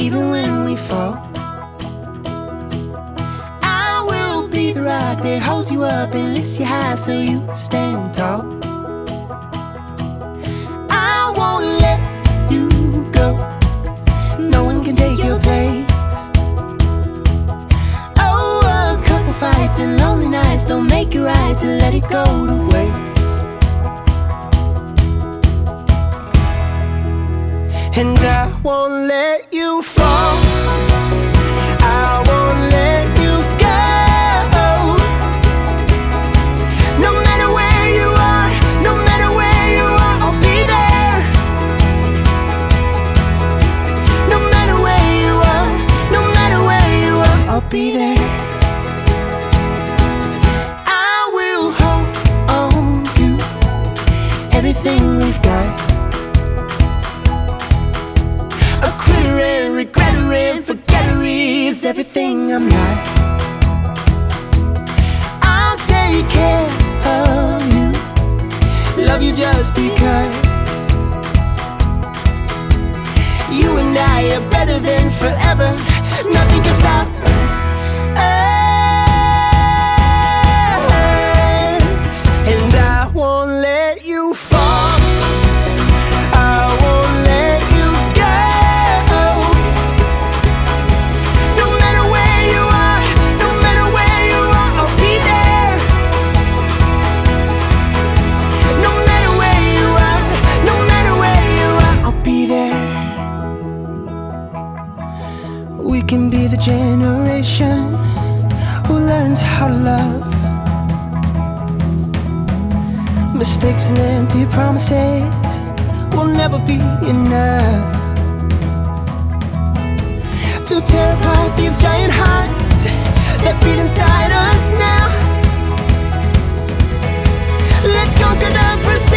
even when we fall. I will be the rock that holds you up and lifts you high so you stand tall. I won't let you go, no one can take your place. Oh, a couple fights and lonely nights don't make it right to let it go to waste. And I won't let you fall, I won't let you go. No matter where you are, no matter where you are, I'll be there. No matter where you are, no matter where you are, I'll be there. I will hold on to everything we've got. Regretter and forgetter is everything I'm not. I'll take care of you, love you just because. You and I are better than forever, nothing can stop us. And I won't let you fall, we can be the generation who learns how to love. Mistakes and empty promises will never be enough to tear apart these giant hearts that beat inside us now. Let's conquer the pursuit.